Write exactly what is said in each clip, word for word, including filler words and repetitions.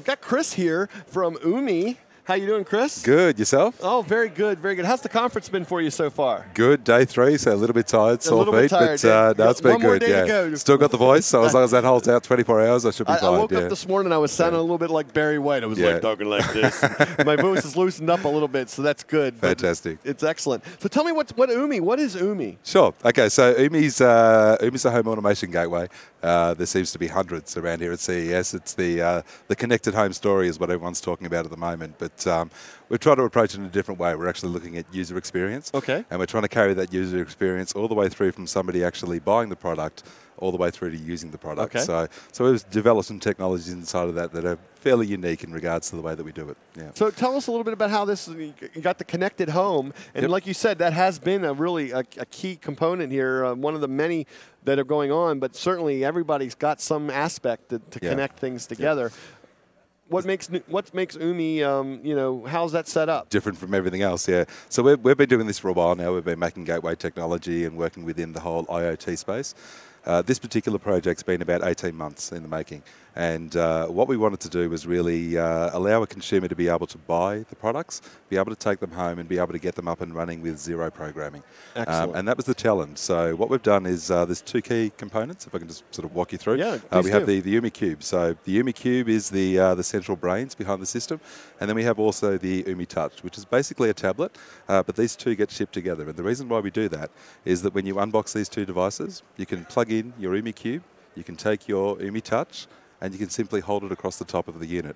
We've got Chris here from Umi. How you doing, Chris? Good. Yourself? Oh, very good, very good. How's the conference been for you so far? Good. Day three, so a little bit tired, sore little bit feet, tired, but uh, yeah. no, it's been One more good. day to Yeah, go. still got the voice, so as long as that holds out twenty-four hours, I should be I, fine. I woke yeah. up this morning, I was sounding a little bit like Barry White. I was Yeah. like talking like this. My voice is loosened up a little bit, so that's good. but Fantastic. It's excellent. So tell me what's what Umi? What is Umi? Sure. Okay, so Umi's uh, Umi's a home automation gateway. Uh, there seems to be hundreds around here at C E S. It's the uh, the connected home story is what everyone's talking about at the moment. But um, we've tried to approach it in a different way. We're actually looking at user experience. Okay. And we're trying to carry that user experience all the way through from somebody actually buying the product all the way through to using the product. Okay. So, so we've developed some technologies inside of that that are fairly unique in regards to the way that we do it. Yeah. So tell us a little bit about how this, you got the connected home, and Yep. like you said, that has been a really a, a key component here, uh, one of the many that are going on, but certainly everybody's got some aspect to, to Yeah. connect things together. What makes what makes Umi, um, you know, how's that set up? Different from everything else, yeah. So we've, we've been doing this for a while now. We've been making gateway technology and working within the whole IoT space. Uh, this particular project's been about eighteen months in the making. And uh, what we wanted to do was really uh, allow a consumer to be able to buy the products, be able to take them home and be able to get them up and running with zero programming. Excellent. Um, and that was the challenge. So what we've done is uh, there's two key components, if I can just sort of walk you through. Yeah, uh, please we have do. the, the Umi Cube. So the Umi Cube is the, uh, the central brains behind the system. And then we have also the Umi Touch, which is basically a tablet, uh, but these two get shipped together. And the reason why we do that is that when you unbox these two devices, you can plug in your Umi Cube, you can take your Umi Touch, and you can simply hold it across the top of the unit.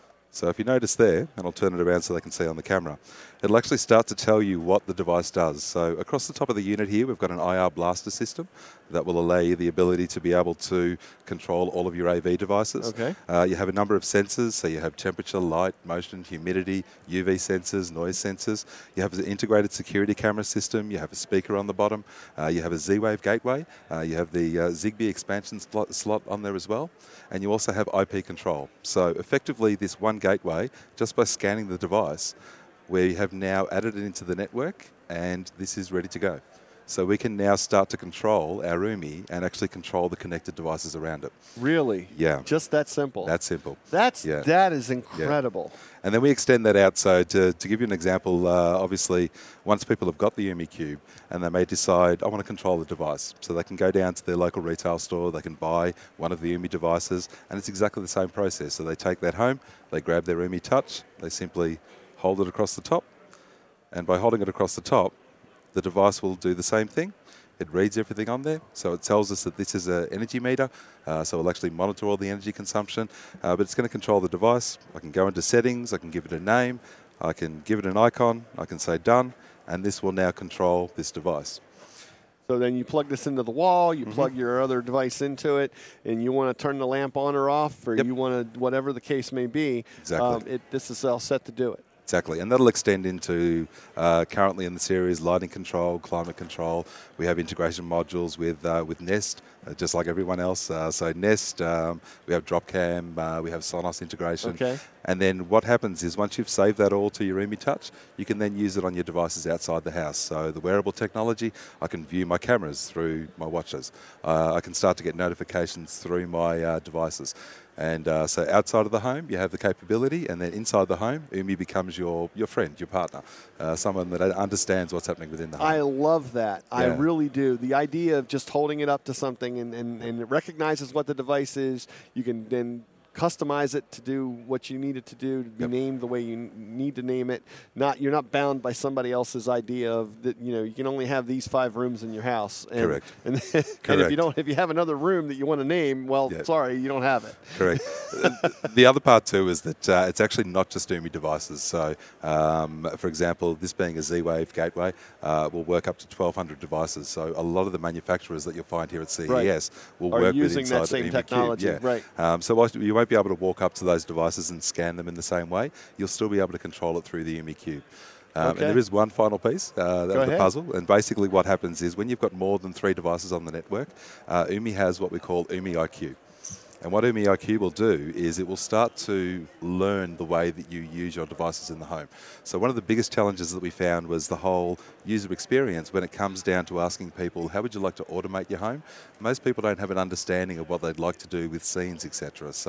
So if you notice there, and I'll turn it around so they can see on the camera, it'll actually start to tell you what the device does. So across the top of the unit here, we've got an I R blaster system that will allow you the ability to be able to control all of your A V devices. Okay. Uh, you have a number of sensors, so you have temperature, light, motion, humidity, U V sensors, noise sensors. You have an integrated security camera system. You have a speaker on the bottom. Uh, you have a Z-Wave gateway. Uh, you have the uh, Zigbee expansion slot, slot on there as well. And you also have I P control. So effectively, this one gateway, just by scanning the device, we have now added it into the network, and this is ready to go. So we can now start to control our Umi and actually control the connected devices around it. Really? Yeah. Just that simple. That's simple. That's Yeah. that is incredible. And then we extend that out. So to, to give you an example, uh, obviously, once people have got the Umi Cube and they may decide, I want to control the device. So they can go down to their local retail store, they can buy one of the Umi devices, and it's exactly the same process. So they take that home, they grab their Umi Touch, they simply hold it across the top, and by holding it across the top, the device will do the same thing. It reads everything on there, so it tells us that this is an energy meter, uh, so it'll actually monitor all the energy consumption, uh, but it's going to control the device. I can go into settings, I can give it a name, I can give it an icon, I can say done, and this will now control this device. So then you plug this into the wall, you Mm-hmm. plug your other device into it, and you want to turn the lamp on or off, or Yep. you want to, whatever the case may be. Exactly. Um, it, this is all set to do it. Exactly, and that'll extend into uh, currently in the series lighting control, climate control. We have integration modules with uh, with Nest, uh, just like everyone else. Uh, so Nest, um, we have Dropcam, uh, we have Sonos integration. Okay. And then what happens is once you've saved that all to your Umi Touch, you can then use it on your devices outside the house. So the wearable technology, I can view my cameras through my watches. Uh, I can start to get notifications through my uh, devices. And uh, so outside of the home, you have the capability, and then inside the home, Umi becomes your, your friend, your partner, uh, someone that understands what's happening within the home. I love that. I Yeah. really do. The idea of just holding it up to something and, and, and it recognizes what the device is. You can then customize it to do what you need it to do, to be Yep. named the way you n- need to name it. Not You're not bound by somebody else's idea of that. You know, you can only have these five rooms in your house. And, Correct. And, and if Correct. you don't, if you have another room that you want to name, well, Yeah. sorry, you don't have it. Correct. The other part too is that uh, it's actually not just Umi devices. So, um, for example, this being a Z-Wave gateway uh, will work up to twelve hundred devices. So a lot of the manufacturers that you'll find here at C E S Right. will Are work using with that inside same the Umi technology, Cube. Yeah. right. Um, so whilst you won't be able to walk up to those devices and scan them in the same way, you'll still be able to control it through the Umi Cube. Um, Okay. And there is one final piece uh, of the ahead. puzzle. And basically what happens is when you've got more than three devices on the network, uh, Umi has what we call Umi I Q. And what Umi I Q will do is it will start to learn the way that you use your devices in the home. So one of the biggest challenges that we found was the whole user experience when it comes down to asking people, how would you like to automate your home? Most people don't have an understanding of what they'd like to do with scenes, et cetera. So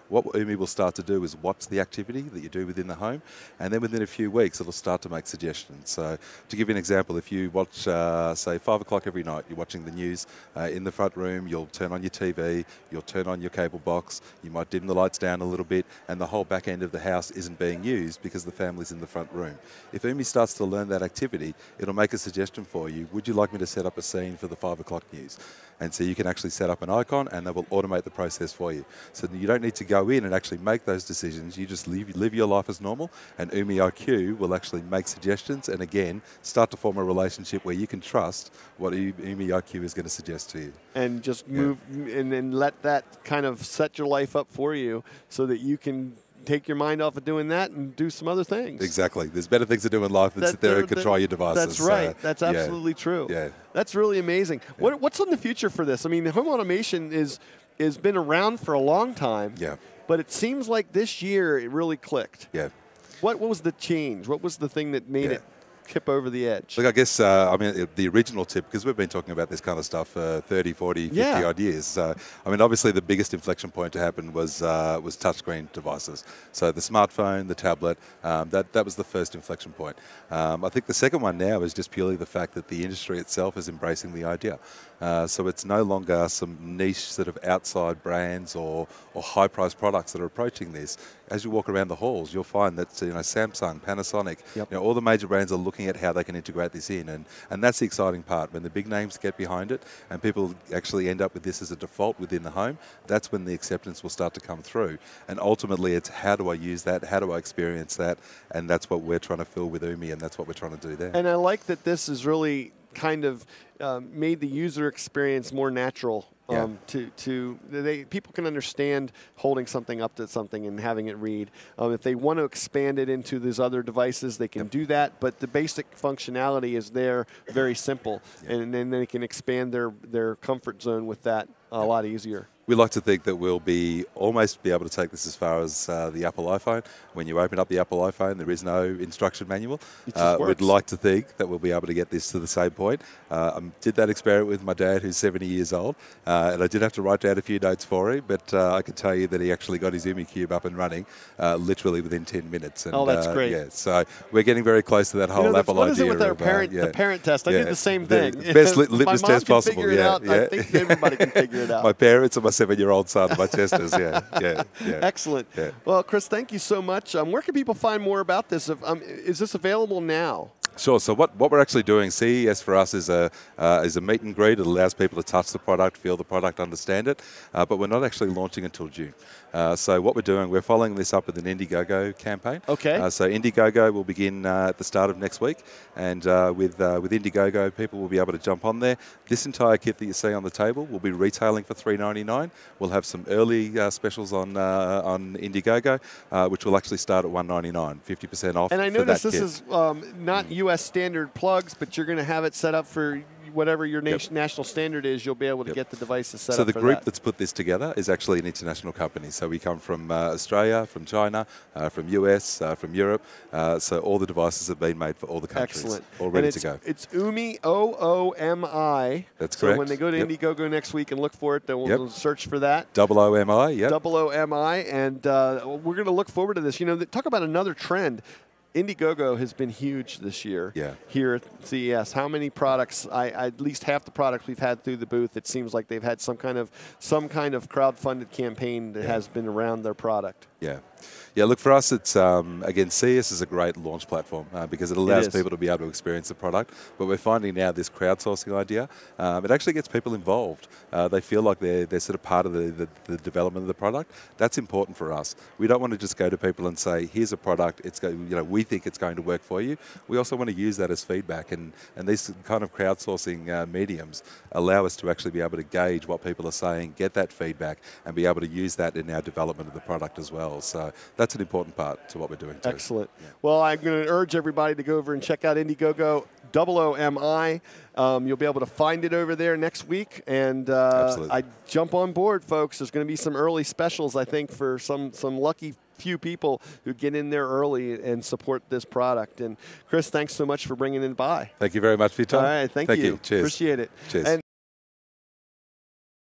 what Umi will start to do is watch the activity that you do within the home, and then within a few weeks it'll start to make suggestions. So to give you an example, if you watch, uh, say, five o'clock every night, you're watching the news uh, in the front room, you'll turn on your T V, you'll turn on your cable box, you might dim the lights down a little bit, and the whole back end of the house isn't being used because the family's in the front room. If Umi starts to learn that activity, it'll make a suggestion for you. Would you like me to set up a scene for the five o'clock news? And so you can actually set up an icon and that will automate the process for you. So you don't need to go in and actually make those decisions. You just live, live your life as normal, and Umi I Q will actually make suggestions and again start to form a relationship where you can trust what Umi I Q is going to suggest to you. And just move yeah. and then let that kind of set your life up for you so that you can take your mind off of doing that and do some other things. Exactly. There's better things to do in life than that, sit there and control that, your devices. That's right. So, that's absolutely yeah. true. Yeah. That's really amazing. Yeah. What, what's in the future for this? I mean, home automation is has been around for a long time. Yeah. But it seems like this year it really clicked. Yeah. What, what was the change? What was the thing that made yeah. it tip over the edge? Look, I guess, uh, I mean, the original tip, because we've been talking about this kind of stuff for thirty, forty, fifty yeah. odd years. So, I mean, obviously the biggest inflection point to happen was uh, was touchscreen devices. So the smartphone, the tablet, um, that, that was the first inflection point. Um, I think the second one now is just purely the fact that the industry itself is embracing the idea. Uh, so it's no longer some niche sort of outside brands or, or high-priced products that are approaching this. As you walk around the halls, you'll find that you know Samsung, Panasonic, yep. you know, all the major brands are looking at how they can integrate this in, and, and that's the exciting part. When the big names get behind it and people actually end up with this as a default within the home, that's when the acceptance will start to come through. And ultimately, it's how do I use that, how do I experience that, and that's what we're trying to fill with Umi, and that's what we're trying to do there. And I like that this is really kind of um, made the user experience more natural. Um, yeah. To to they people can understand holding something up to something and having it read. Um, if they want to expand it into these other devices, they can yep. do that. But the basic functionality is there, very simple, yep. and then they can expand their their comfort zone with that a yep. lot easier. We like to think that we'll be almost be able to take this as far as uh, the Apple iPhone. When you open up the Apple iPhone, there is no instruction manual. Uh, we'd like to think that we'll be able to get this to the same point. Uh, I did that experiment with my dad, who's seventy years old, uh, and I did have to write down a few notes for him, but uh, I can tell you that he actually got his Umi Cube up and running uh, literally within ten minutes. And, oh, that's uh, great. Yeah, so we're getting very close to that whole you know, Apple what idea. What is it with our of, parent, uh, yeah. the parent test? I yeah. did the same thing. The best li litmus My mom test can possible. Figure it yeah, out. yeah. I think everybody can figure it out. My parents and my seven-year-old son, my testers. Yeah, yeah, yeah. Excellent. Yeah. Well, Chris, thank you so much. Um, where can people find more about this? If, um, is this available now? Sure. So what, what we're actually doing, C E S for us is a uh, is a meet and greet. It allows people to touch the product, feel the product, understand it. Uh, but we're not actually launching until June. Uh, so what we're doing, we're following this up with an Indiegogo campaign. Okay. Uh, so Indiegogo will begin uh, at the start of next week, and uh, with uh, with Indiegogo, people will be able to jump on there. This entire kit that you see on the table will be retailing for three ninety-nine. We'll have some early uh, specials on uh, on Indiegogo, uh, which will actually start at one ninety-nine, fifty percent off. And I for notice that this kit. is um, not U S standard plugs, but you're going to have it set up for whatever your Yep. nation, national standard is. You'll be able to Yep. get the devices set so up the for group that. that's put this together is actually an international company. So we come from uh, Australia, from China, uh, from U S, uh, from Europe. Uh, so all the devices have been made for all the countries. Excellent. All ready and to go. It's Umi, O O M I. That's so correct. when they go to Yep. Indiegogo next week and look for it, then we'll, Yep. we'll search for that. Double O M I, yeah. Double O M I, and uh, we're going to look forward to this. You know, talk about another trend. Indiegogo has been huge this year Yeah. here at C E S. How many products? I, I at least half the products we've had through the booth. It seems like they've had some kind of some kind of crowd-funded campaign that Yeah. has been around their product. Yeah. Yeah, look, for us, it's, um, again, C E S is a great launch platform uh, because it allows is. people to be able to experience the product. But we're finding now this crowdsourcing idea, um, it actually gets people involved. Uh, they feel like they're, they're sort of part of the, the, the development of the product. That's important for us. We don't want to just go to people and say, here's a product, it's go, you know, we think it's going to work for you. We also want to use that as feedback. And, and these kind of crowdsourcing uh, mediums allow us to actually be able to gauge what people are saying, get that feedback, and be able to use that in our development of the product as well. So that's an important part to what we're doing too. Excellent. Yeah. Well, I'm going to urge everybody to go over and check out Indiegogo, double O M I. Um, you'll be able to find it over there next week. And uh, I jump on board, folks. There's going to be some early specials, I think, for some, some lucky few people who get in there early and support this product. And Chris, thanks so much for bringing it by. Thank you very much for your time. All right, thank, thank you. you. Cheers. Appreciate it. Cheers. And